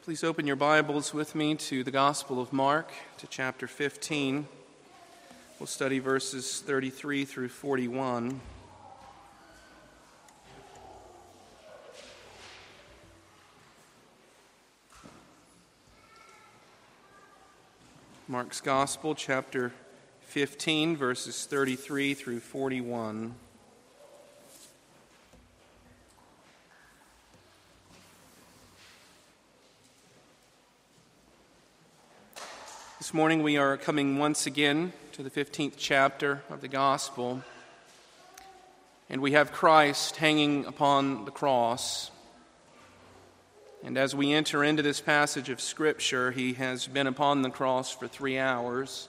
Please open your Bibles with me to the Gospel of Mark, to chapter 15. We'll study verses 33 through 41. Mark's Gospel, chapter 15, verses 33 through 41. This morning we are coming once again to the 15th chapter of the Gospel, and we have Christ hanging upon the cross. And as we enter into this passage of Scripture, he has been upon the cross for 3 hours.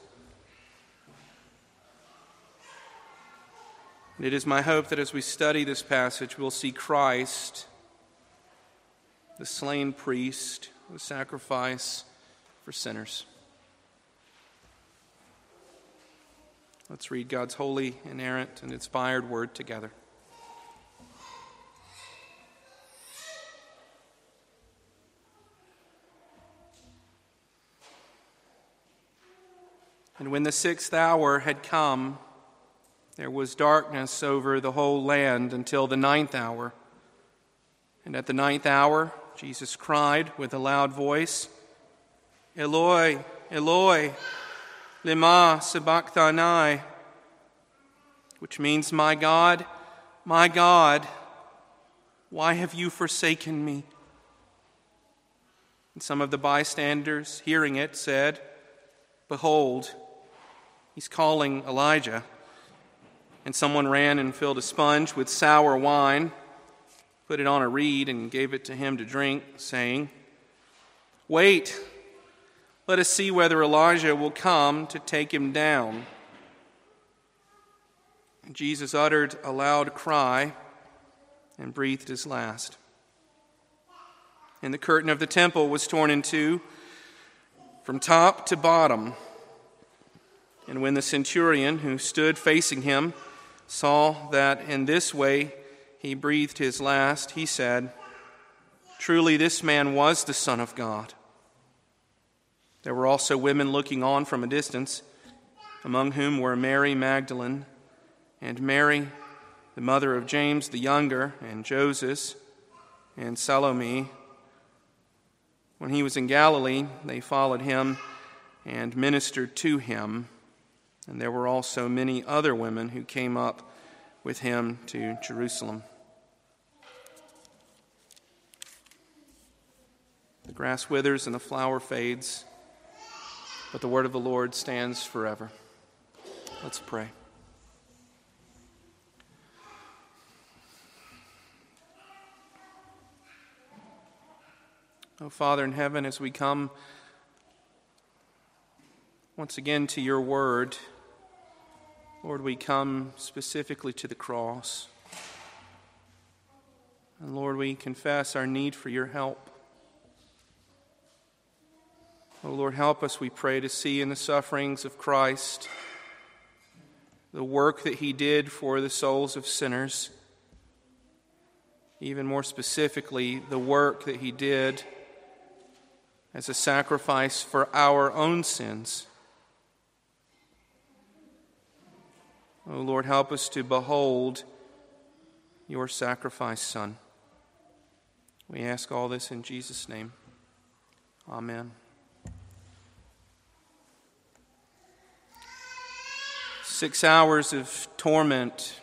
And it is my hope that as we study this passage, we'll see Christ, the slain priest, the sacrifice for sinners. Let's read God's holy, inerrant, and inspired word together. And when the 6th hour had come, there was darkness over the whole land until the 9th hour. And at the 9th hour, Jesus cried with a loud voice, "Eloi, Eloi, lema sabachthani," which means, my God, why have you forsaken me?" And some of the bystanders, hearing it, said, "Behold, he's calling Elijah." And someone ran and filled a sponge with sour wine, put it on a reed, and gave it to him to drink, saying, "Wait, let us see whether Elijah will come to take him down." And Jesus uttered a loud cry and breathed his last. And the curtain of the temple was torn in two from top to bottom. And when the centurion who stood facing him saw that in this way he breathed his last, he said, "Truly this man was the Son of God." There were also women looking on from a distance, among whom were Mary Magdalene and Mary, the mother of James the younger, and Joseph, and Salome. When he was in Galilee, they followed him and ministered to him. And there were also many other women who came up with him to Jerusalem. The grass withers and the flower fades, but the word of the Lord stands forever. Let's pray. Oh, Father in heaven, as we come once again to your word, Lord, we come specifically to the cross. And Lord, we confess our need for your help. Oh Lord, help us, we pray, to see in the sufferings of Christ the work that he did for the souls of sinners. Even more specifically, the work that he did as a sacrifice for our own sins. Oh Lord, help us to behold your sacrificed Son. We ask all this in Jesus' name. Amen. 6 hours of torment,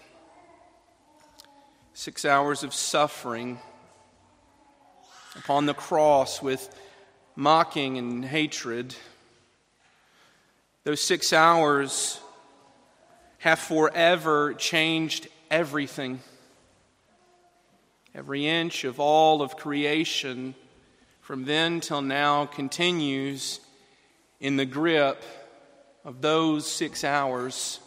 6 hours of suffering upon the cross with mocking and hatred. Those 6 hours have forever changed everything. Every inch of all of creation from then till now continues in the grip of those 6 hours.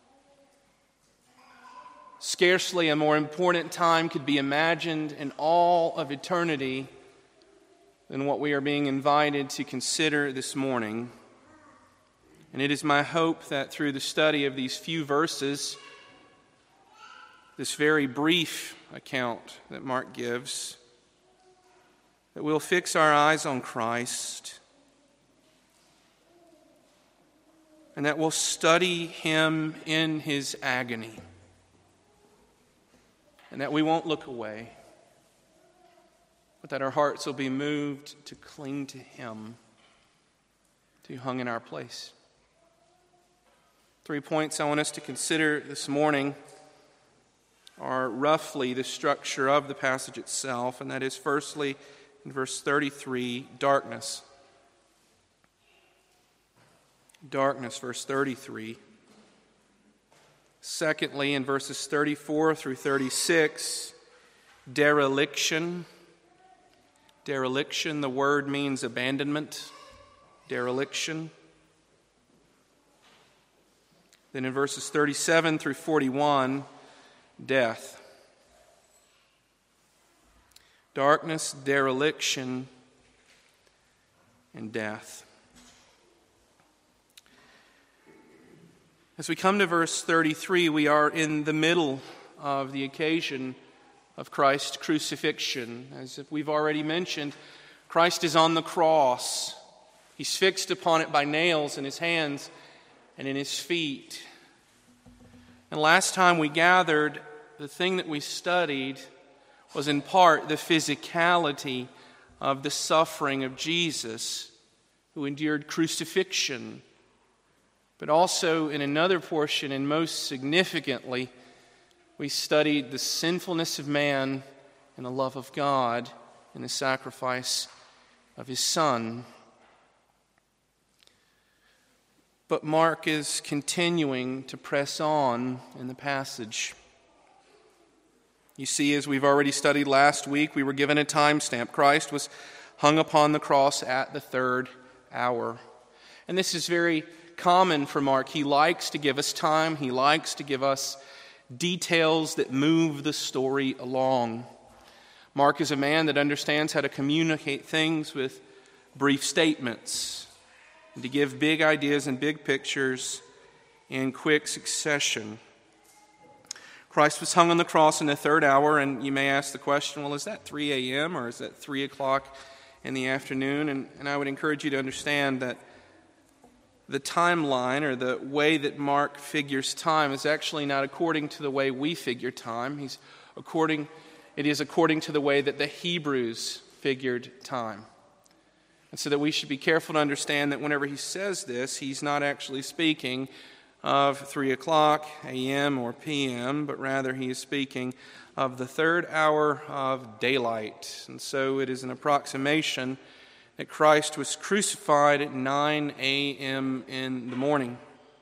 Scarcely a more important time could be imagined in all of eternity than what we are being invited to consider this morning. And it is my hope that through the study of these few verses, this very brief account that Mark gives, that that we'll fix our eyes on Christ, and that we'll study him in his agony, and that we won't look away, but that our hearts will be moved to cling to him, to hung in our place. 3 points I want us to consider this morning are roughly the structure of the passage itself, and that is, firstly, in verse 33, darkness. Darkness, verse 33. Secondly, in verses 34 through 36, dereliction. Dereliction, the word means abandonment. Dereliction. Then in verses 37 through 41, death. Darkness, dereliction, and death. As we come to verse 33, we are in the middle of the occasion of Christ's crucifixion. As we've already mentioned, Christ is on the cross. He's fixed upon it by nails in his hands and in his feet. And last time we gathered, the thing that we studied was in part the physicality of the suffering of Jesus, who endured crucifixion. But also in another portion, and most significantly, we studied the sinfulness of man and the love of God in the sacrifice of his Son. But Mark is continuing to press on in the passage. You see, as we've already studied last week, we were given a timestamp. Christ was hung upon the cross at the 3rd hour. And this is very common for Mark. He likes to give us time. He likes to give us details that move the story along. Mark is a man that understands how to communicate things with brief statements, and to give big ideas and big pictures in quick succession. Christ was hung on the cross in the 3rd hour, and you may ask the question, well, is that 3 a.m. or is that 3 o'clock in the afternoon? And I would encourage you to understand that the timeline, or the way that Mark figures time, is actually not according to the way we figure time. It is according to the way that the Hebrews figured time. And so that we should be careful to understand that whenever he says this, he's not actually speaking of 3 o'clock a.m. or p.m., but rather he is speaking of the 3rd hour of daylight. And so it is an approximation that Christ was crucified at 9 a.m. in the morning.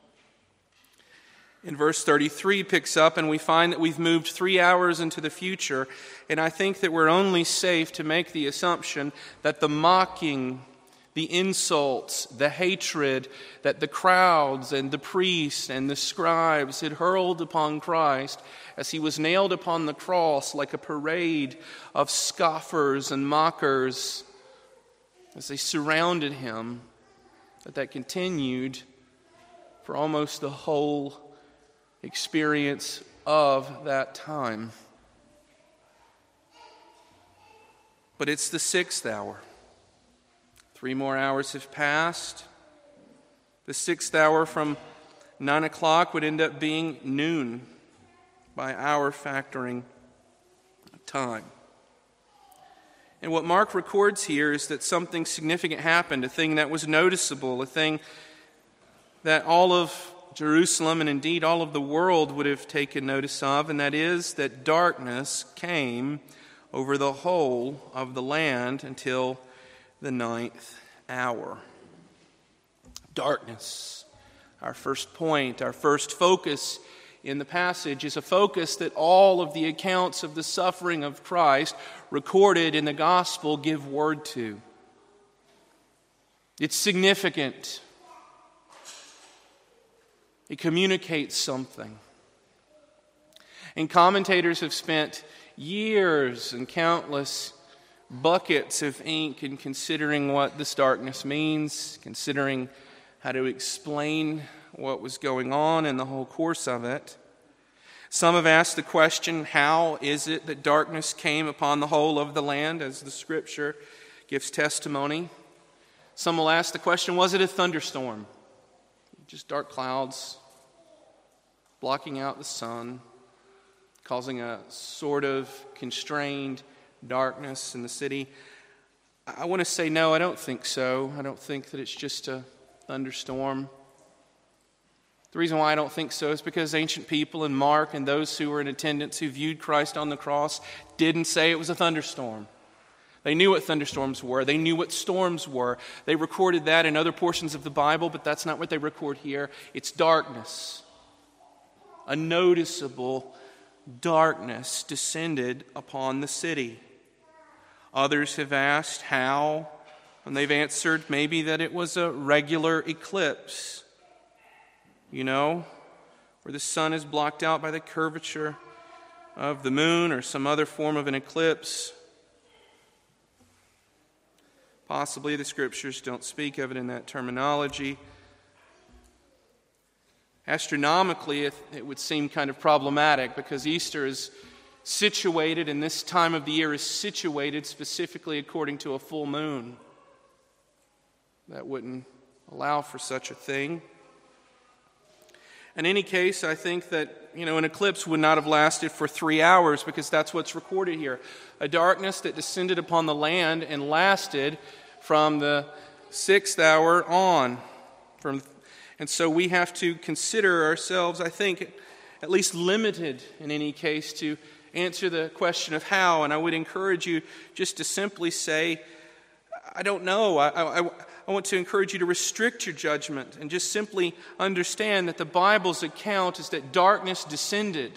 In verse 33 picks up, and we find that we've moved 3 hours into the future, and I think that we're only safe to make the assumption that the mocking, the insults, the hatred that the crowds and the priests and the scribes had hurled upon Christ as he was nailed upon the cross like a parade of scoffers and mockers as they surrounded him, that continued for almost the whole experience of that time. But it's the 6th hour. 3 more hours have passed. The 6th hour from 9 o'clock would end up being noon by hour factoring time. And what Mark records here is that something significant happened, a thing that was noticeable, a thing that all of Jerusalem and indeed all of the world would have taken notice of, and that is that darkness came over the whole of the land until the 9th hour. Darkness. Our first point, our first focus in the passage is a focus that all of the accounts of the suffering of Christ recorded in the gospel give word to. It's significant. It communicates something. And commentators have spent years and countless buckets of ink in considering what this darkness means, considering how to explain what was going on in the whole course of it. Some have asked the question, how is it that darkness came upon the whole of the land, as the scripture gives testimony. Some will ask the question, was it a thunderstorm? Just dark clouds blocking out the sun, causing a sort of constrained darkness in the city. I want to say no, I don't think so. I don't think that it's just a thunderstorm. The reason why I don't think so is because ancient people and Mark and those who were in attendance who viewed Christ on the cross didn't say it was a thunderstorm. They knew what thunderstorms were. They knew what storms were. They recorded that in other portions of the Bible, but that's not what they record here. It's darkness. A noticeable darkness descended upon the city. Others have asked how, and they've answered maybe that it was a regular eclipse. You know, where the sun is blocked out by the curvature of the moon or some other form of an eclipse. Possibly the Scriptures don't speak of it in that terminology. Astronomically, it would seem kind of problematic because Easter is situated, and this time of the year is situated specifically according to a full moon. That wouldn't allow for such a thing. In any case, I think that, an eclipse would not have lasted for 3 hours because that's what's recorded here. A darkness that descended upon the land and lasted from the 6th hour on. And so we have to consider ourselves, I think, at least limited in any case to answer the question of how. And I would encourage you just to simply say, I don't know. I want to encourage you to restrict your judgment and just simply understand that the Bible's account is that darkness descended.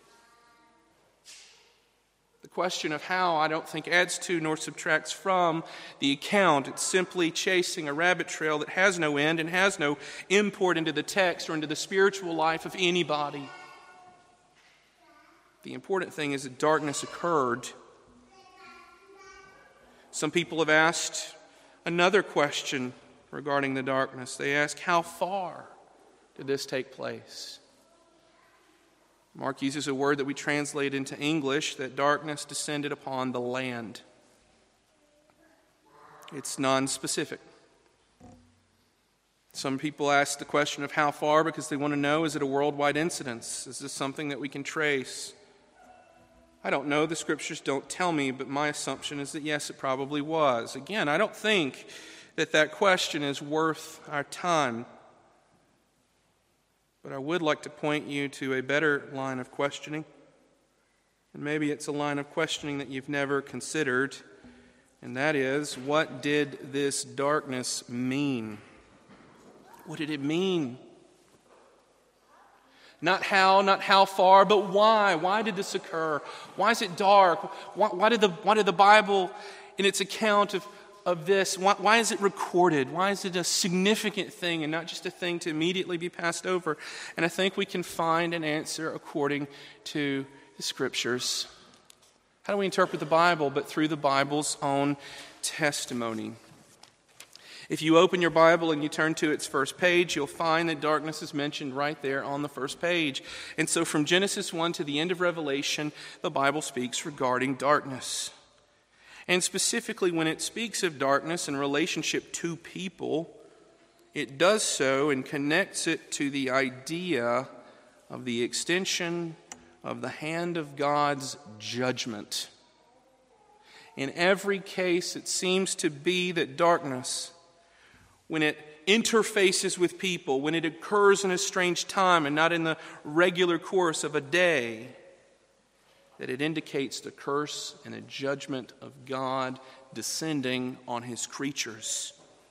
The question of how, I don't think adds to nor subtracts from the account. It's simply chasing a rabbit trail that has no end and has no import into the text or into the spiritual life of anybody. The important thing is that darkness occurred. Some people have asked another question regarding the darkness. They ask, how far did this take place? Mark uses a word that we translate into English, that darkness descended upon the land. It's non-specific. Some people ask the question of how far because they want to know, is it a worldwide incidence? Is this something that we can trace? I don't know. The Scriptures don't tell me, but my assumption is that yes, it probably was. Again, I don't think that question is worth our time. But I would like to point you to a better line of questioning. And maybe it's a line of questioning that you've never considered. And that is, what did this darkness mean? What did it mean? Not how far, but why? Why did this occur? Why is it dark? Why did the Bible, in its account of this, why is it recorded? Why is it a significant thing and not just a thing to immediately be passed over? And I think we can find an answer according to the Scriptures. How do we interpret the Bible? But through the Bible's own testimony. If you open your Bible and you turn to its first page, you'll find that darkness is mentioned right there on the first page. And so from Genesis 1 to the end of Revelation, the Bible speaks regarding darkness. And specifically when it speaks of darkness in relationship to people, it does so and connects it to the idea of the extension of the hand of God's judgment. In every case, it seems to be that darkness, when it interfaces with people, when it occurs in a strange time and not in the regular course of a day, that it indicates the curse and the judgment of God descending on His creatures.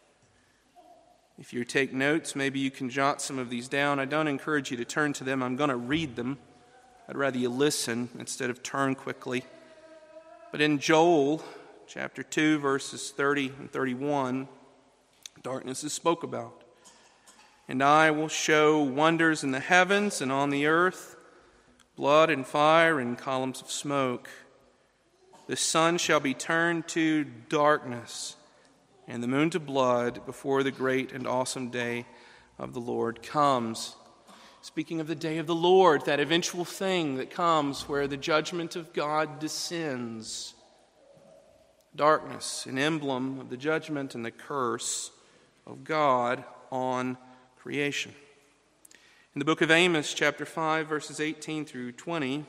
If you take notes, maybe you can jot some of these down. I don't encourage you to turn to them. I'm going to read them. I'd rather you listen instead of turn quickly. But in Joel, chapter 2, verses 30 and 31, darkness is spoke about. And I will show wonders in the heavens and on the earth, blood and fire and columns of smoke. The sun shall be turned to darkness and the moon to blood before the great and awesome day of the Lord comes. Speaking of the day of the Lord, that eventual thing that comes where the judgment of God descends. darkness, an emblem of the judgment and the curse of God on creation. In the book of Amos, chapter 5, verses 18 through 20,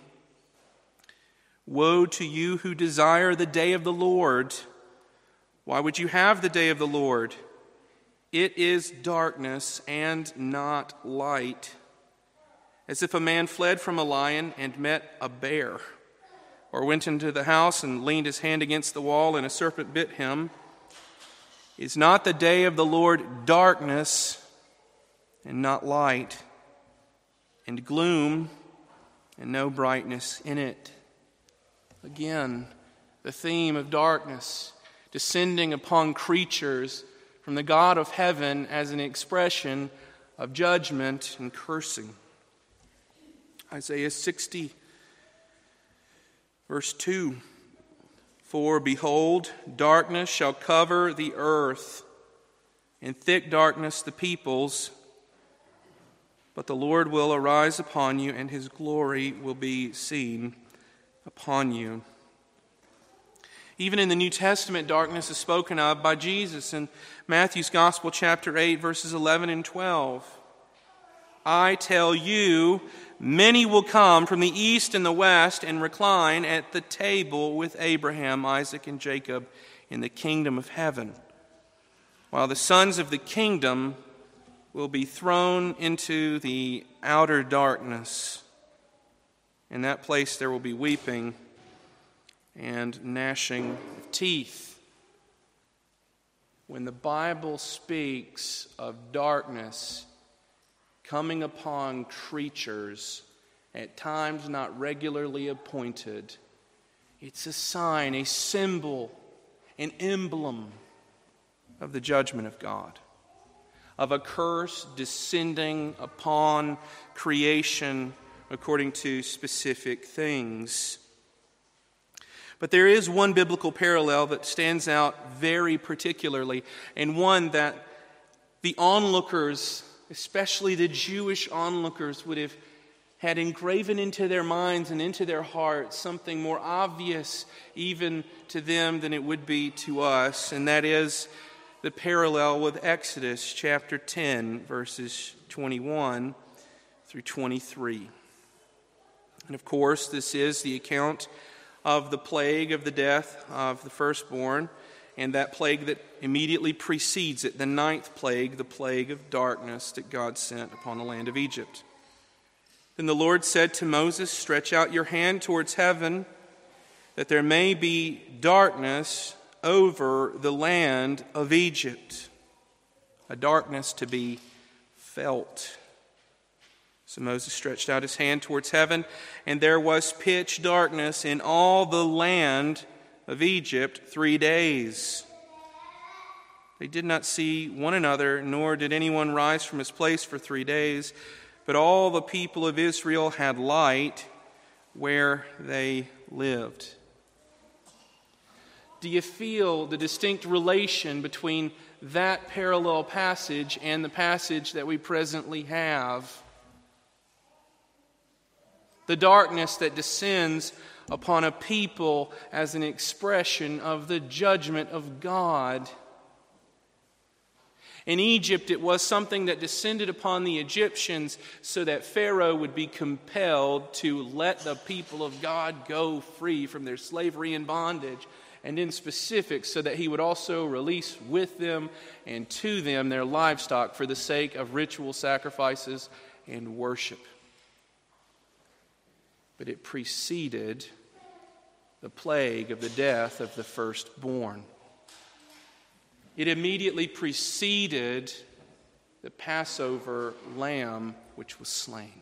"Woe to you who desire the day of the Lord. Why would you have the day of the Lord? It is darkness and not light, as if a man fled from a lion and met a bear, or went into the house and leaned his hand against the wall and a serpent bit him. Is not the day of the Lord darkness and not light, and gloom and no brightness in it?" Again, the theme of darkness descending upon creatures from the God of heaven as an expression of judgment and cursing. Isaiah 60, verse 2, "For behold, darkness shall cover the earth, and thick darkness the peoples. But the Lord will arise upon you, and his glory will be seen upon you." Even in the New Testament, darkness is spoken of by Jesus in Matthew's Gospel, chapter 8, verses 11 and 12. "I tell you, many will come from the east and the west and recline at the table with Abraham, Isaac, and Jacob in the kingdom of heaven, while the sons of the kingdom will be thrown into the outer darkness. In that place there will be weeping and gnashing of teeth." When the Bible speaks of darkness coming upon creatures, at times not regularly appointed, it's a sign, a symbol, an emblem of the judgment of God, of a curse descending upon creation according to specific things. But there is one biblical parallel that stands out very particularly, and one that the onlookers, especially the Jewish onlookers, would have had engraven into their minds and into their hearts, something more obvious even to them than it would be to us, and that is the parallel with Exodus chapter 10, verses 21 through 23. And of course, this is the account of the plague of the death of the firstborn, and that plague that immediately precedes it, the ninth plague, the plague of darkness that God sent upon the land of Egypt. "Then the Lord said to Moses, 'Stretch out your hand towards heaven, that there may be darkness over the land of Egypt,' a darkness to be felt. So Moses stretched out his hand towards heaven, and there was pitch darkness in all the land of Egypt 3 days. They did not see one another, nor did anyone rise from his place for 3 days. But all the people of Israel had light where they lived." Do you feel the distinct relation between that parallel passage and the passage that we presently have? The darkness that descends upon a people as an expression of the judgment of God. In Egypt, it was something that descended upon the Egyptians so that Pharaoh would be compelled to let the people of God go free from their slavery and bondage, and in specific, so that he would also release with them and to them their livestock for the sake of ritual sacrifices and worship. But it preceded the plague of the death of the firstborn. It immediately preceded the Passover lamb which was slain.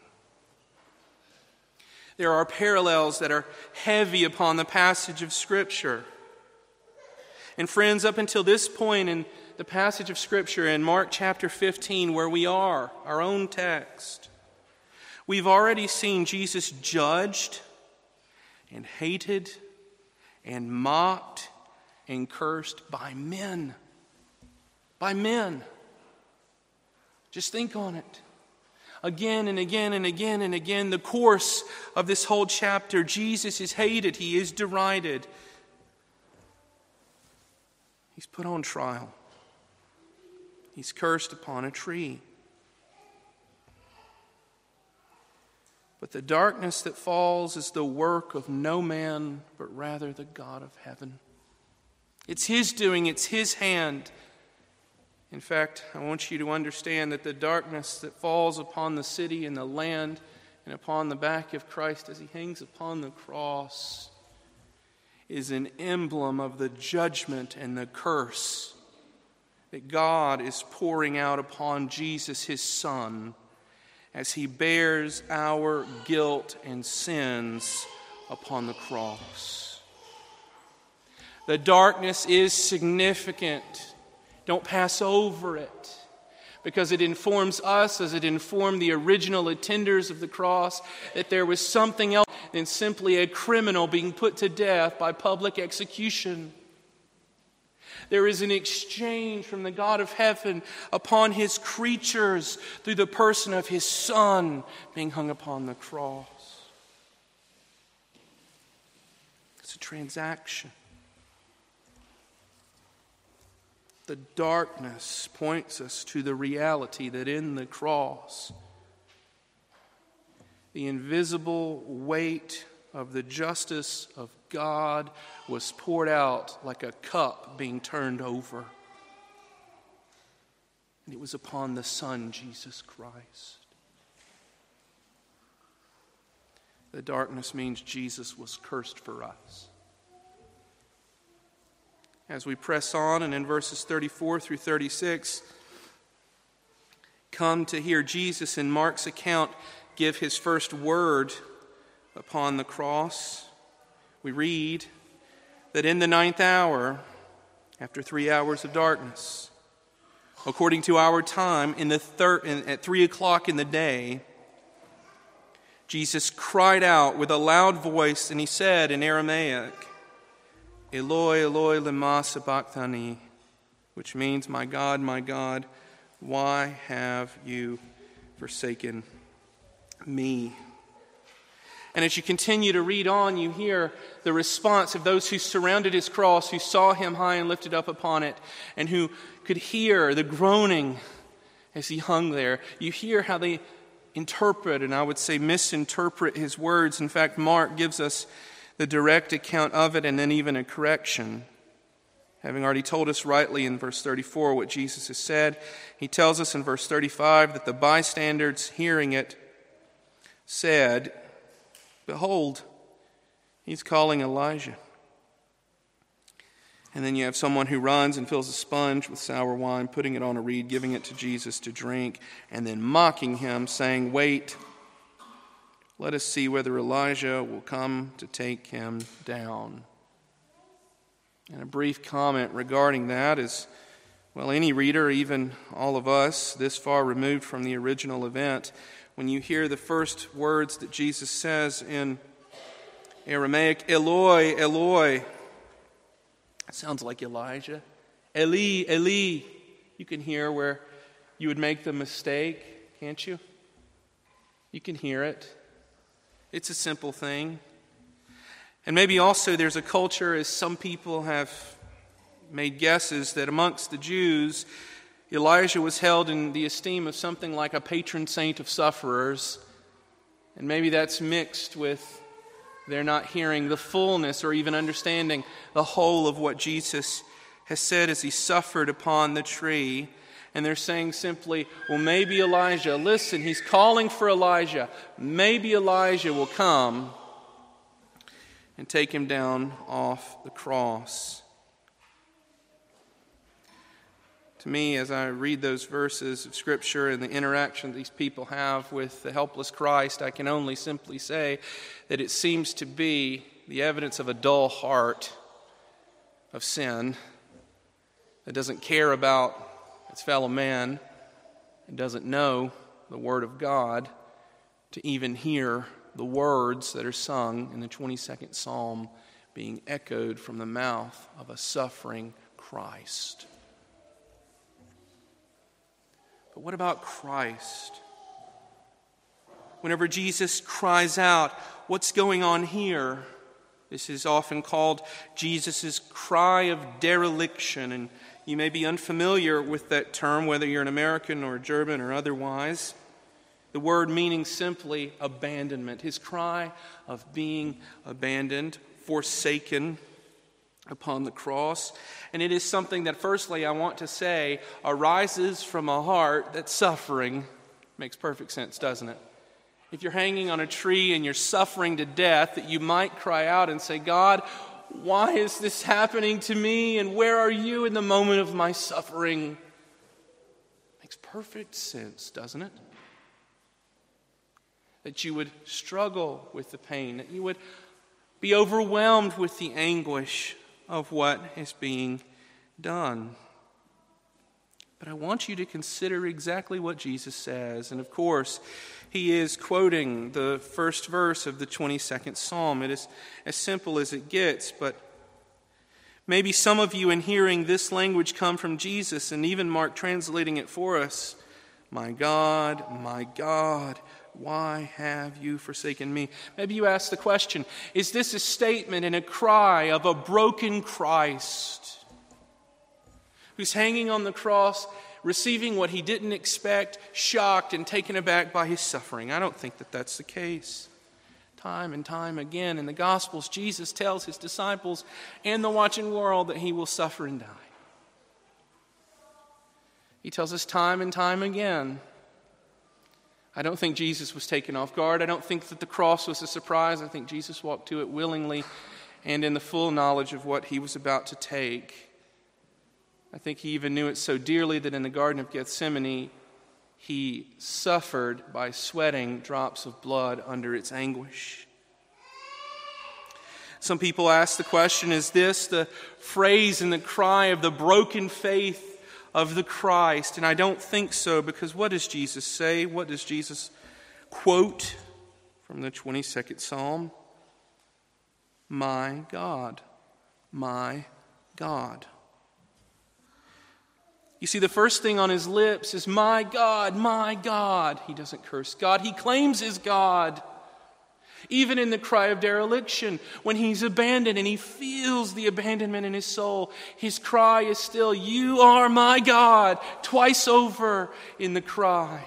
There are parallels that are heavy upon the passage of Scripture. And friends, up until this point in the passage of Scripture in Mark chapter 15, where we are, our own text, we've already seen Jesus judged and hated and mocked and cursed by men. By men. Just think on it. Again and again and again and again, the course of this whole chapter, Jesus is hated, he is derided. He's put on trial. He's cursed upon a tree. But the darkness that falls is the work of no man, but rather the God of heaven. It's His doing, it's His hand. In fact, I want you to understand that the darkness that falls upon the city and the land and upon the back of Christ as He hangs upon the cross is an emblem of the judgment and the curse that God is pouring out upon Jesus, His Son, as He bears our guilt and sins upon the cross. The darkness is significant. Don't pass over it, because it informs us, as it informed the original attenders of the cross, that there was something else than simply a criminal being put to death by public execution. There is an exchange from the God of heaven upon His creatures through the person of His Son being hung upon the cross. It's a transaction. The darkness points us to the reality that in the cross, the invisible weight of the justice of God was poured out like a cup being turned over. And it was upon the Son, Jesus Christ. The darkness means Jesus was cursed for us. As we press on, and in verses 34 through 36, come to hear Jesus in Mark's account give His first word upon the cross. We read that in the 9th hour, after 3 hours of darkness, according to our time, at 3 o'clock in the day, Jesus cried out with a loud voice, and He said in Aramaic, Eloi, Eloi, lema sabachthani, which means, my God, why have you forsaken me? And as you continue to read on, you hear the response of those who surrounded His cross, who saw Him high and lifted up upon it, and who could hear the groaning as He hung there. You hear how they interpret, and I would say misinterpret, His words. In fact, Mark gives us the direct account of it and then even a correction. Having already told us rightly in verse 34 what Jesus has said, He tells us in verse 35 that the bystanders hearing it said, Behold, He's calling Elijah. And then you have someone who runs and fills a sponge with sour wine, putting it on a reed, giving it to Jesus to drink, and then mocking Him, saying, Wait, let us see whether Elijah will come to take him down. And a brief comment regarding that is, well, any reader, even all of us, this far removed from the original event, when you hear the first words that Jesus says in Aramaic, Eloi, Eloi, it sounds like Elijah. Eli, Eli. You can hear where you would make the mistake, can't you? You can hear it. It's a simple thing. And maybe also there's a culture, as some people have made guesses, that amongst the Jews, Elijah was held in the esteem of something like a patron saint of sufferers. And maybe that's mixed with their not hearing the fullness or even understanding the whole of what Jesus has said as He suffered upon the tree. And they're saying simply, well, maybe Elijah, listen, He's calling for Elijah. Maybe Elijah will come and take Him down off the cross. To me, as I read those verses of Scripture and the interaction these people have with the helpless Christ, I can only simply say that it seems to be the evidence of a dull heart of sin that doesn't care about its fellow man and doesn't know the Word of God to even hear the words that are sung in the 22nd Psalm being echoed from the mouth of a suffering Christ. But what about Christ? Whenever Jesus cries out, what's going on here? This is often called Jesus' cry of dereliction, and you may be unfamiliar with that term, whether you're an American or German or otherwise. The word meaning simply abandonment. His cry of being abandoned, forsaken upon the cross. And it is something that, firstly, I want to say, arises from a heart that's suffering. Makes perfect sense, doesn't it? If you're hanging on a tree and you're suffering to death, that you might cry out and say, God, why is this happening to me? And where are you in the moment of my suffering? Makes perfect sense, doesn't it? That you would struggle with the pain, that you would be overwhelmed with the anguish of what is being done. But I want you to consider exactly what Jesus says. And of course, he is quoting the first verse of the 22nd Psalm. It is as simple as it gets, but maybe some of you in hearing this language come from Jesus, and even Mark translating it for us, my God, why have you forsaken me? Maybe you ask the question, is this a statement and a cry of a broken Christ who's hanging on the cross, receiving what he didn't expect, shocked and taken aback by his suffering? I don't think that that's the case. Time and time again in the Gospels, Jesus tells his disciples and the watching world that he will suffer and die. He tells us time and time again. I don't think Jesus was taken off guard. I don't think that the cross was a surprise. I think Jesus walked to it willingly and in the full knowledge of what he was about to take. I think he even knew it so dearly that in the Garden of Gethsemane, he suffered by sweating drops of blood under its anguish. Some people ask the question, is this the phrase and the cry of the broken faith of the Christ? And I don't think so, because what does Jesus say? What does Jesus quote from the 22nd Psalm? My God, my God. You see, the first thing on his lips is, my God, my God. He doesn't curse God. He claims his God. Even in the cry of dereliction, when he's abandoned and he feels the abandonment in his soul, his cry is still, you are my God, twice over in the cry.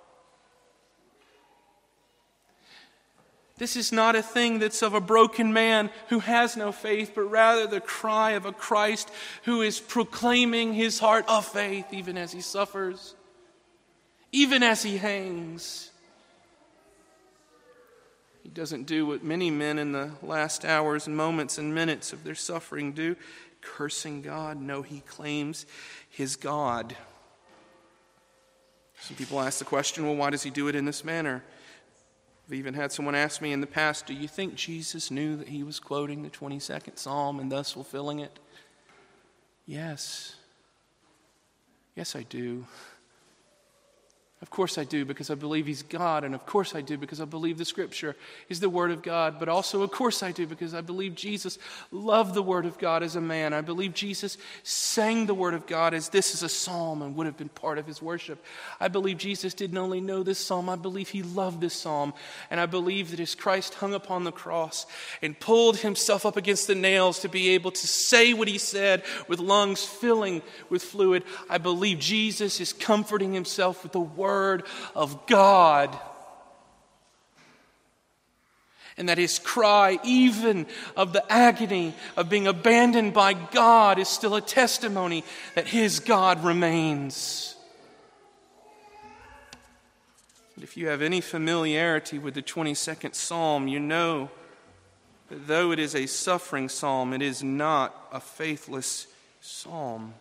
This is not a thing that's of a broken man who has no faith, but rather the cry of a Christ who is proclaiming his heart of faith even as he suffers, even as he hangs. He doesn't do what many men in the last hours and moments and minutes of their suffering do, cursing God. No, he claims his God. Some people ask the question, well, why does he do it in this manner? I've even had someone ask me in the past, do you think Jesus knew that he was quoting the 22nd Psalm and thus fulfilling it? Yes. Yes, I do. Of course I do, because I believe he's God, and of course I do because I believe the Scripture is the Word of God, but also of course I do because I believe Jesus loved the Word of God as a man. I believe Jesus sang the Word of God as this is a psalm and would have been part of his worship. I believe Jesus didn't only know this psalm, I believe he loved this psalm, and I believe that as Christ hung upon the cross and pulled himself up against the nails to be able to say what he said with lungs filling with fluid, I believe Jesus is comforting himself with the Word of God. And that his cry, even of the agony of being abandoned by God, is still a testimony that his God remains. And if you have any familiarity with the 22nd Psalm, you know that though it is a suffering psalm, it is not a faithless psalm.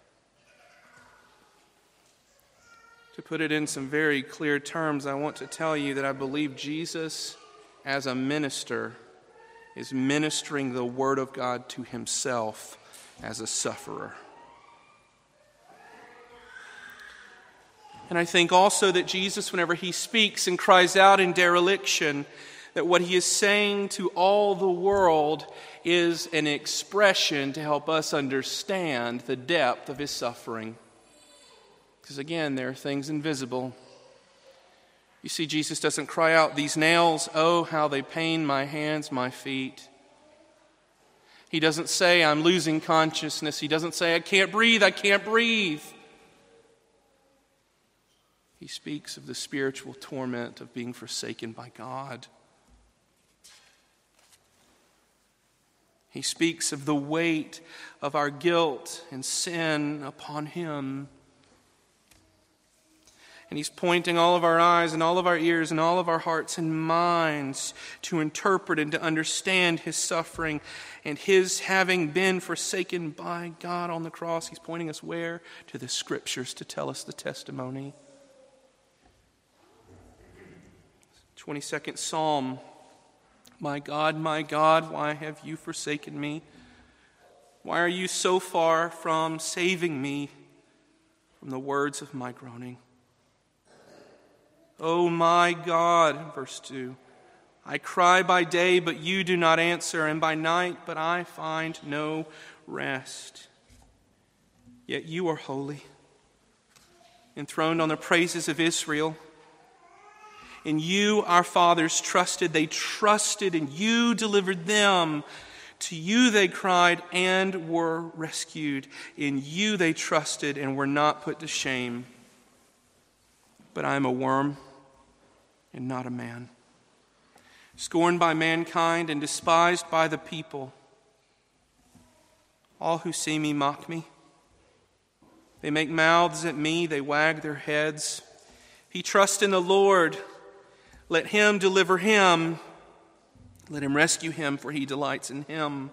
To put it in some very clear terms, I want to tell you that I believe Jesus, as a minister, is ministering the Word of God to himself as a sufferer. And I think also that Jesus, whenever he speaks and cries out in dereliction, that what he is saying to all the world is an expression to help us understand the depth of his suffering. Because again, there are things invisible. You see, Jesus doesn't cry out, these nails, oh, how they pain my hands, my feet. He doesn't say, I'm losing consciousness. He doesn't say, I can't breathe, I can't breathe. He speaks of the spiritual torment of being forsaken by God. He speaks of the weight of our guilt and sin upon him. And he's pointing all of our eyes and all of our ears and all of our hearts and minds to interpret and to understand his suffering and his having been forsaken by God on the cross. He's pointing us where? To the Scriptures to tell us the testimony. 22nd Psalm. My God, why have you forsaken me? Why are you so far from saving me from the words of my groaning? Oh my God, verse 2, I cry by day, but you do not answer, and by night, but I find no rest. Yet you are holy, enthroned on the praises of Israel. In you our fathers trusted. They trusted, and you delivered them. To you they cried and were rescued. In you they trusted and were not put to shame. But I am a worm and not a man, scorned by mankind and despised by the people. All who see me mock me. They make mouths at me. They wag their heads. He trusts in the Lord. Let him deliver him. Let him rescue him, for he delights in him.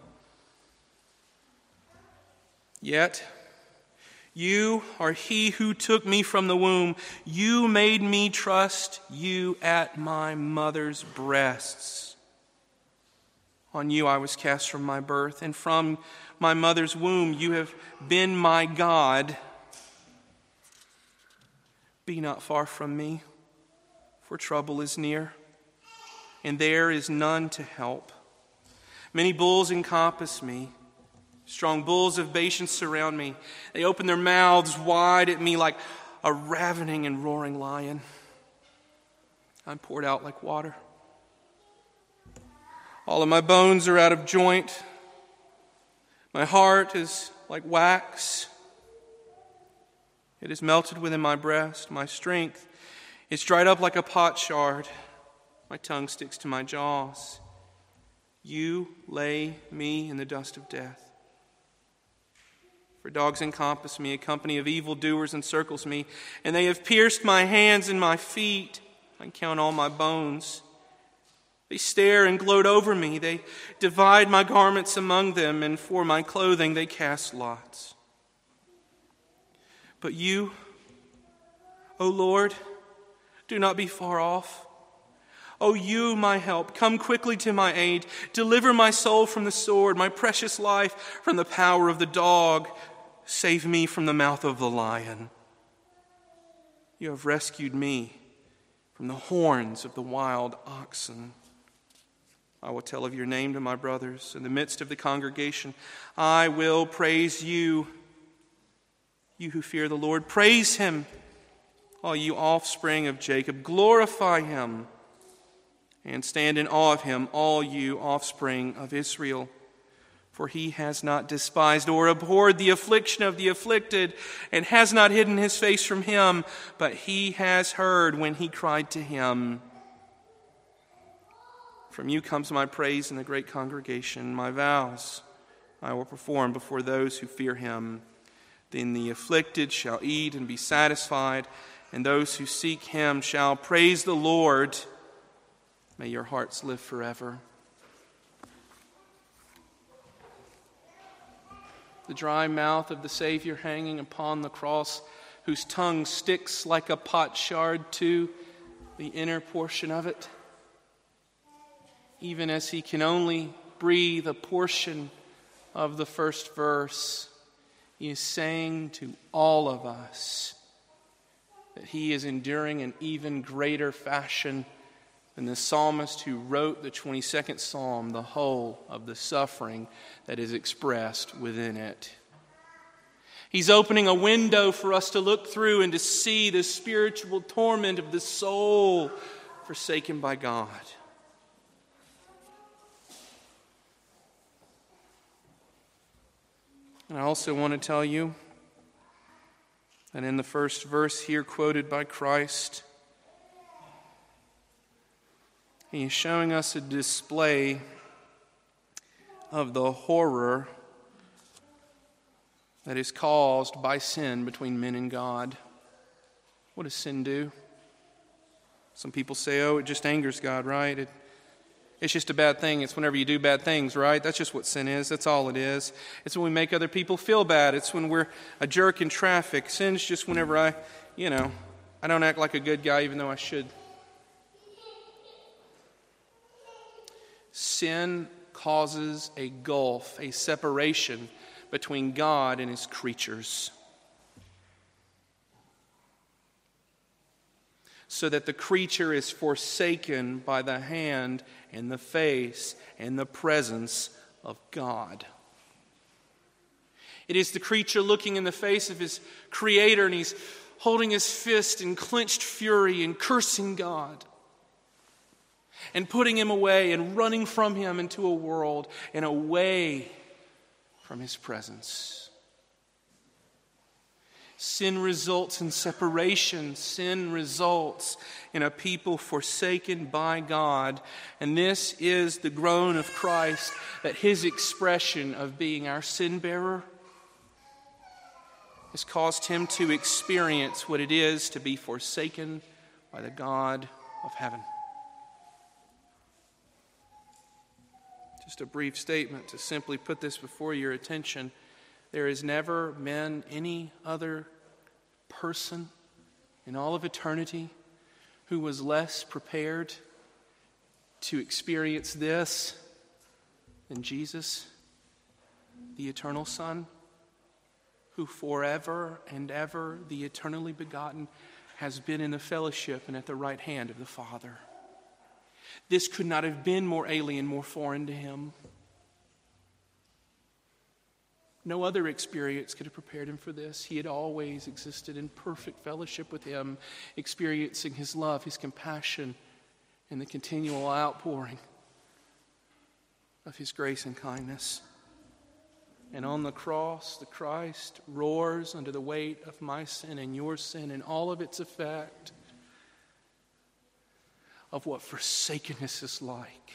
Yet you are he who took me from the womb. You made me trust you at my mother's breasts. On you I was cast from my birth, and from my mother's womb you have been my God. Be not far from me, for trouble is near, and there is none to help. Many bulls encompass me. Strong bulls of Bashan surround me. They open their mouths wide at me like a ravening and roaring lion. I'm poured out like water. All of my bones are out of joint. My heart is like wax. It is melted within my breast. My strength is dried up like a potsherd. My tongue sticks to my jaws. You lay me in the dust of death. For dogs encompass me, a company of evildoers encircles me, and they have pierced my hands and my feet. I count all my bones. They stare and gloat over me. They divide my garments among them, and for my clothing they cast lots. But you, O Lord, do not be far off. O you, my help, come quickly to my aid. Deliver my soul from the sword, my precious life from the power of the dog. Save me from the mouth of the lion. You have rescued me from the horns of the wild oxen. I will tell of your name to my brothers. In the midst of the congregation, I will praise you. You who fear the Lord, praise him. All you offspring of Jacob, glorify him. And stand in awe of him, all you offspring of Israel. For he has not despised or abhorred the affliction of the afflicted, and has not hidden his face from him, but he has heard when he cried to him. From you comes my praise in the great congregation. My vows I will perform before those who fear him. Then the afflicted shall eat and be satisfied, and those who seek him shall praise the Lord. May your hearts live forever. The dry mouth of the Savior hanging upon the cross, whose tongue sticks like a potsherd to the inner portion of it, even as he can only breathe a portion of the first verse. He is saying to all of us that he is enduring an even greater fashion than the psalmist who wrote the 22nd Psalm, the whole of the suffering that is expressed within it. He's opening a window for us to look through and to see the spiritual torment of the soul forsaken by God. And I also want to tell you that in the first verse here quoted by Christ, he is showing us a display of the horror that is caused by sin between men and God. What does sin do? Some people say, it just angers God, right? It's just a bad thing. It's whenever you do bad things, right? That's just what sin is. That's all it is. It's when we make other people feel bad. It's when we're a jerk in traffic. Sin's just whenever I don't act like a good guy even though I should. Sin causes a gulf, a separation between God and His creatures, so that the creature is forsaken by the hand and the face and the presence of God. It is the creature looking in the face of his Creator, and he's holding his fist in clenched fury and cursing God and putting Him away and running from Him into a world and away from His presence. Sin results in separation. Sin results in a people forsaken by God. And this is the groan of Christ, that His expression of being our sin bearer has caused Him to experience what it is to be forsaken by the God of heaven. Just a brief statement to simply put this before your attention. There has never been any other person in all of eternity who was less prepared to experience this than Jesus, the eternal Son, who forever and ever, the eternally begotten, has been in the fellowship and at the right hand of the Father. This could not have been more alien, more foreign to Him. No other experience could have prepared Him for this. He had always existed in perfect fellowship with Him, experiencing His love, His compassion, and the continual outpouring of His grace and kindness. And on the cross, the Christ roars under the weight of my sin and your sin and all of its effect of what forsakenness is like.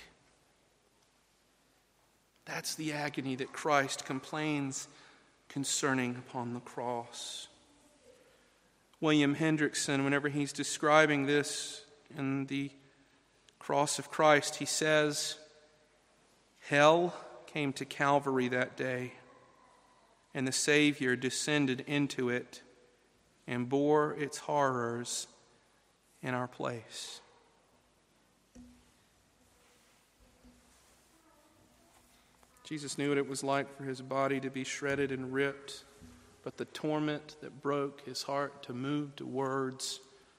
That's the agony that Christ complains concerning upon the cross. William Hendrickson, whenever he's describing this in the cross of Christ, he says, "Hell came to Calvary that day, and the Savior descended into it and bore its horrors in our place." Jesus knew what it was like for His body to be shredded and ripped, but the torment that broke His heart to move to words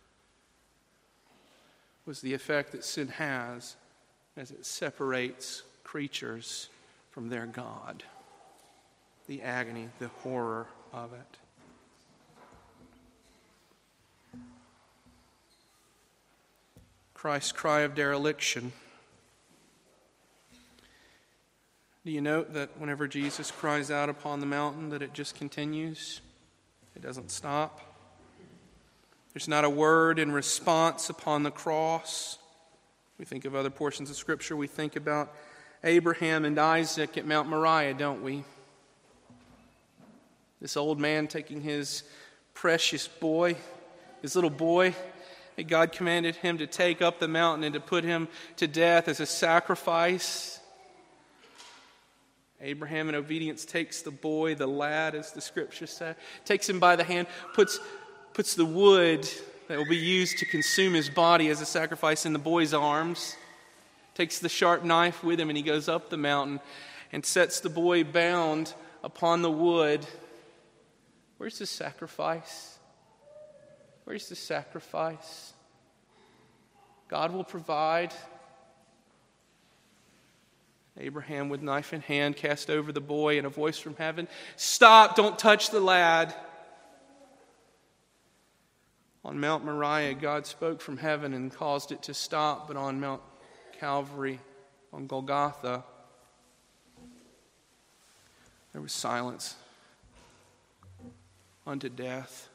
was the effect that sin has as it separates creatures from their God. The agony, the horror of it. Christ's cry of dereliction. Do you note that whenever Jesus cries out upon the mountain that it just continues? It doesn't stop. There's not a word in response upon the cross. We think of other portions of Scripture. We think about Abraham and Isaac at Mount Moriah, don't we? This old man taking his precious boy, his little boy, that God commanded him to take up the mountain and to put him to death as a sacrifice. Abraham in obedience takes the boy, the lad, as the Scripture says, takes him by the hand, puts the wood that will be used to consume his body as a sacrifice in the boy's arms, takes the sharp knife with him, and he goes up the mountain and sets the boy bound upon the wood. Where's the sacrifice? Where's the sacrifice? God will provide. Abraham, with knife in hand, cast over the boy, and a voice from heaven, "Stop, don't touch the lad." On Mount Moriah, God spoke from heaven and caused it to stop, but on Mount Calvary, on Golgotha, there was silence unto death,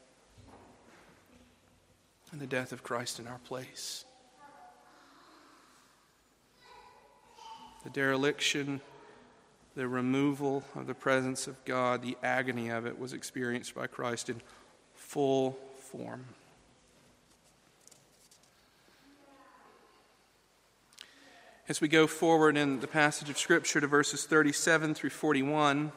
and the death of Christ in our place. The dereliction, the removal of the presence of God, the agony of it was experienced by Christ in full form. As we go forward in the passage of Scripture to verses 37 through 41,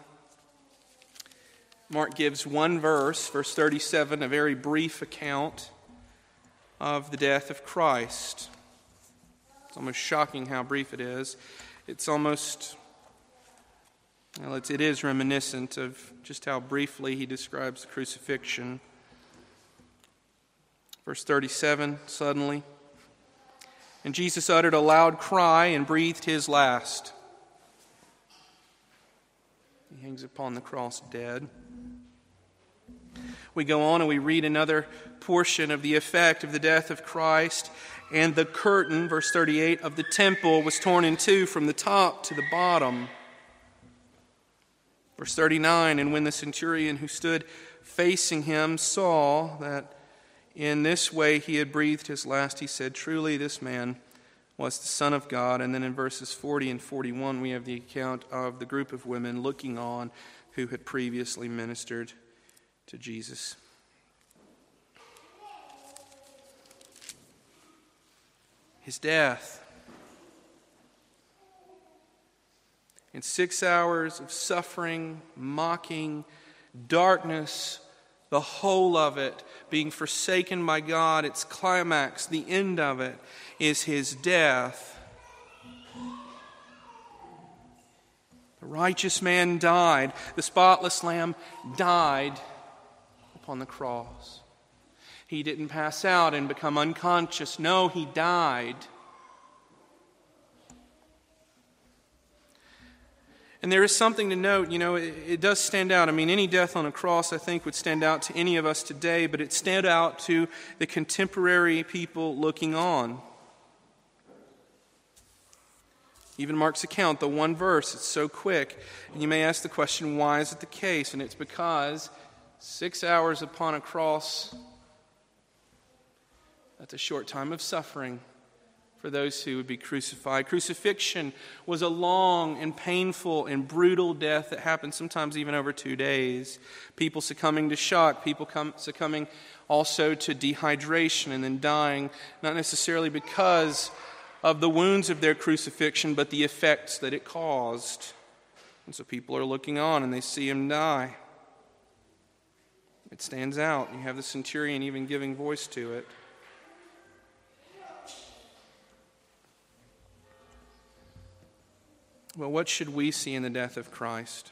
Mark gives one verse, verse 37, a very brief account of the death of Christ. It's almost shocking how brief it is. It's almost, well, it is reminiscent of just how briefly he describes the crucifixion. Verse 37, suddenly, and Jesus uttered a loud cry and breathed his last. He hangs upon the cross dead. We go on and we read another portion of the effect of the death of Christ. And the curtain, verse 38, of the temple was torn in two from the top to the bottom. Verse 39, and when the centurion who stood facing him saw that in this way he had breathed his last, he said, truly this man was the Son of God. And then in verses 40 and 41 we have the account of the group of women looking on who had previously ministered to Jesus. His death. In 6 hours of suffering, mocking, darkness, the whole of it being forsaken by God, its climax, the end of it, is his death. The righteous man died. The spotless lamb died upon the cross. He didn't pass out and become unconscious. No, he died. And there is something to note, it does stand out. I mean, any death on a cross, I think, would stand out to any of us today, but it stood out to the contemporary people looking on. Even Mark's account, the one verse, it's so quick. And you may ask the question, why is it the case? And it's because 6 hours upon a cross, that's a short time of suffering for those who would be crucified. Crucifixion was a long and painful and brutal death that happened sometimes even over 2 days. People succumbing to shock, people succumbing also to dehydration and then dying, not necessarily because of the wounds of their crucifixion, but the effects that it caused. And so people are looking on and they see him die. It stands out. You have the centurion even giving voice to it. Well, what should we see in the death of Christ?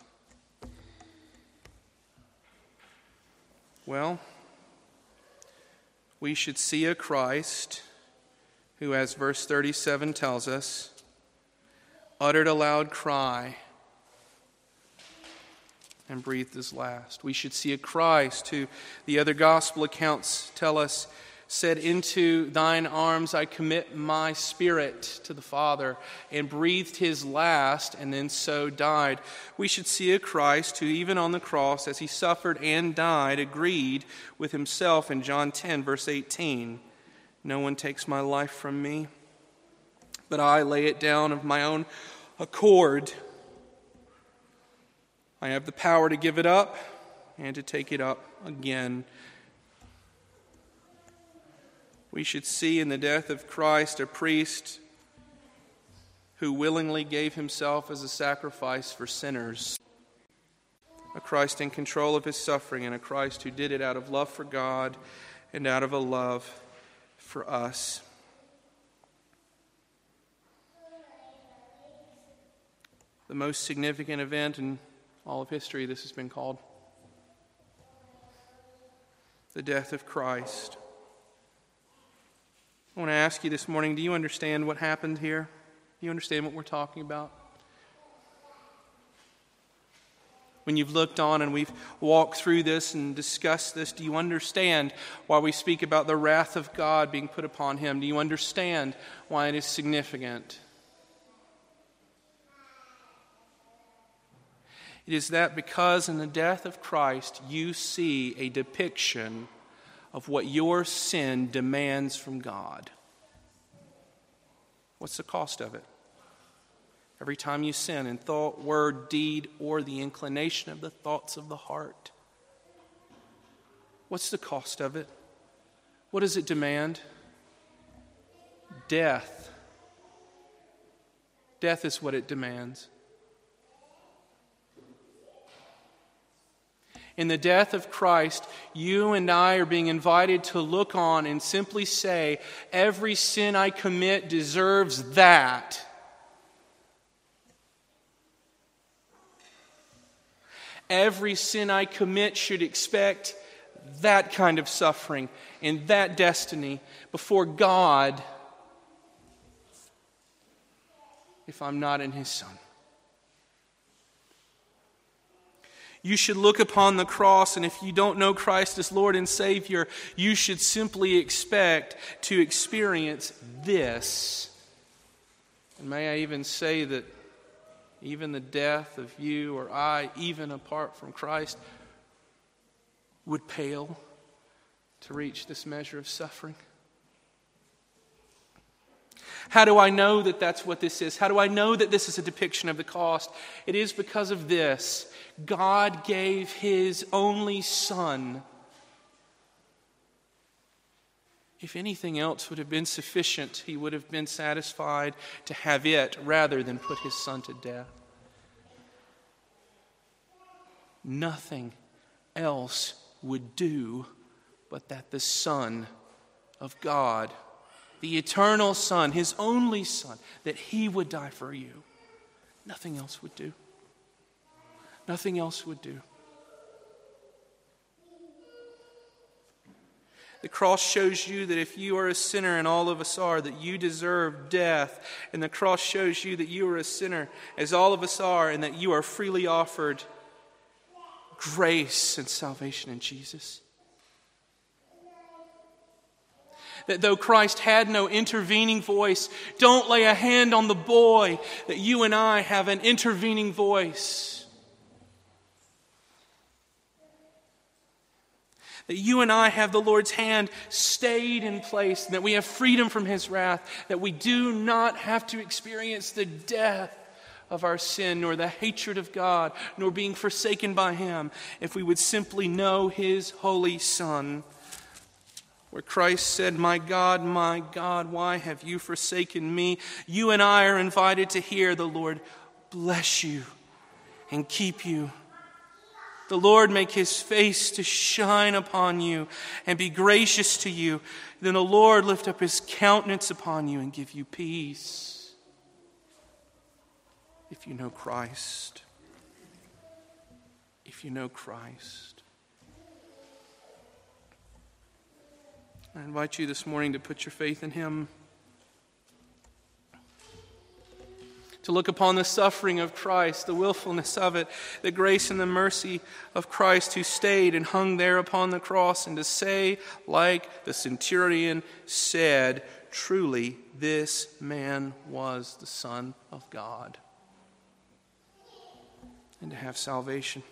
Well, we should see a Christ who, as verse 37 tells us, uttered a loud cry and breathed his last. We should see a Christ who, the other gospel accounts tell us, said, into thine arms I commit my spirit to the Father, and breathed his last, and then so died. We should see a Christ who, even on the cross, as he suffered and died, agreed with himself in John 10, verse 18. No one takes my life from me, but I lay it down of my own accord. I have the power to give it up and to take it up again. We should see in the death of Christ a priest who willingly gave himself as a sacrifice for sinners. A Christ in control of his suffering, and a Christ who did it out of love for God and out of a love for us. The most significant event in all of history, this has been called. The death of Christ. I want to ask you this morning, do you understand what happened here? Do you understand what we're talking about? When you've looked on and we've walked through this and discussed this, do you understand why we speak about the wrath of God being put upon him? Do you understand why it is significant? It is that because in the death of Christ you see a depiction of what your sin demands from God. What's the cost of it? Every time you sin in thought, word, deed, or the inclination of the thoughts of the heart. What's the cost of it? What does it demand? Death. Death is what it demands. In the death of Christ, you and I are being invited to look on and simply say, every sin I commit deserves that. Every sin I commit should expect that kind of suffering and that destiny before God if I'm not in His Son. You should look upon the cross, and if you don't know Christ as Lord and Savior, you should simply expect to experience this. And may I even say that even the death of you or I, even apart from Christ, would pale to reach this measure of suffering. How do I know that that's what this is? How do I know that this is a depiction of the cost? It is because of this. God gave His only Son. If anything else would have been sufficient, He would have been satisfied to have it rather than put His Son to death. Nothing else would do but that the Son of God, the eternal Son, His only Son, that He would die for you. Nothing else would do. Nothing else would do. The cross shows you that if you are a sinner, and all of us are, that you deserve death. And the cross shows you that you are a sinner, as all of us are, and that you are freely offered grace and salvation in Jesus. That though Christ had no intervening voice, don't lay a hand on the boy, that you and I have an intervening voice. That you and I have the Lord's hand stayed in place, and that we have freedom from His wrath, that we do not have to experience the death of our sin, nor the hatred of God, nor being forsaken by Him, if we would simply know His holy Son. Where Christ said, my God, why have you forsaken me? You and I are invited to hear the Lord bless you and keep you. The Lord make His face to shine upon you and be gracious to you. Then the Lord lift up His countenance upon you and give you peace. If you know Christ. If you know Christ. I invite you this morning to put your faith in Him. To look upon the suffering of Christ, the willfulness of it, the grace and the mercy of Christ who stayed and hung there upon the cross, and to say, like the centurion said, truly this man was the Son of God. And to have salvation.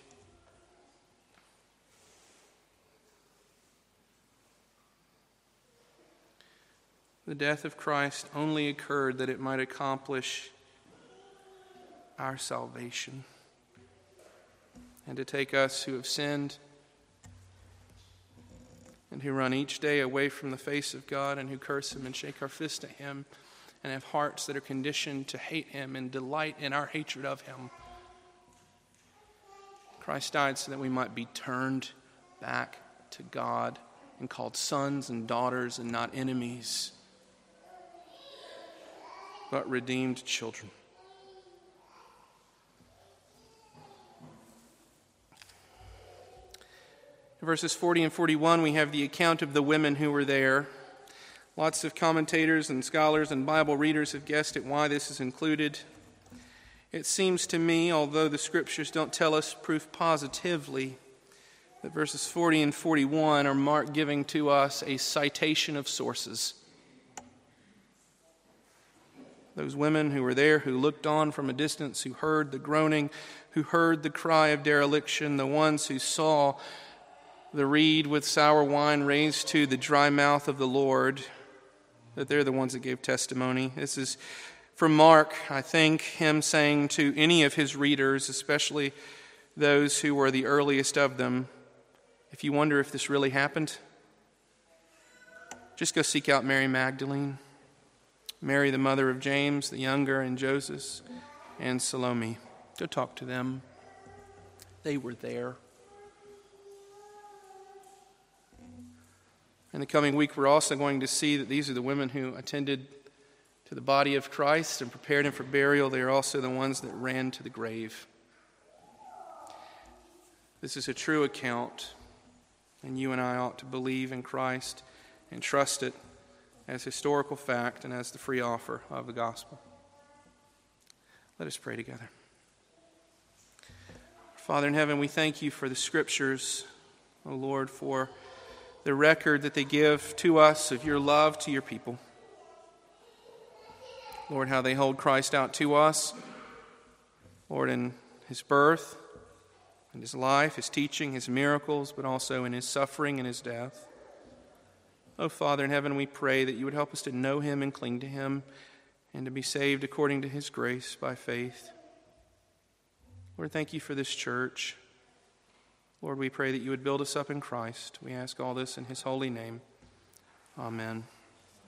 The death of Christ only occurred that it might accomplish our salvation, and to take us who have sinned and who run each day away from the face of God and who curse Him and shake our fist at Him and have hearts that are conditioned to hate Him and delight in our hatred of Him. Christ died so that we might be turned back to God and called sons and daughters and not enemies, but redeemed children. In verses 40 and 41, we have the account of the women who were there. Lots of commentators and scholars and Bible readers have guessed at why this is included. It seems to me, although the Scriptures don't tell us proof positively, that verses 40 and 41 are Mark giving to us a citation of sources. those women who were there, who looked on from a distance, who heard the groaning, who heard the cry of dereliction, the ones who saw the reed with sour wine raised to the dry mouth of the Lord, that they're the ones that gave testimony. This is from Mark, I think, him saying to any of his readers, especially those who were the earliest of them, if you wonder if this really happened, just go seek out Mary Magdalene, Mary the mother of James the younger, and Joseph, and Salome. Go talk to them. They were there. In the coming week, we're also going to see that these are the women who attended to the body of Christ and prepared him for burial. They are also the ones that ran to the grave. This is a true account, and you and I ought to believe in Christ and trust it as historical fact and as the free offer of the gospel. Let us pray together. Father in heaven, we thank you for the Scriptures, O Lord, for the record that they give to us of your love to your people. Lord, how they hold Christ out to us. Lord, in his birth, in his life, his teaching, his miracles, but also in his suffering and his death. Oh, Father in heaven, we pray that you would help us to know him and cling to him and to be saved according to his grace by faith. Lord, thank you for this church. Lord, we pray that you would build us up in Christ. We ask all this in his holy name. Amen.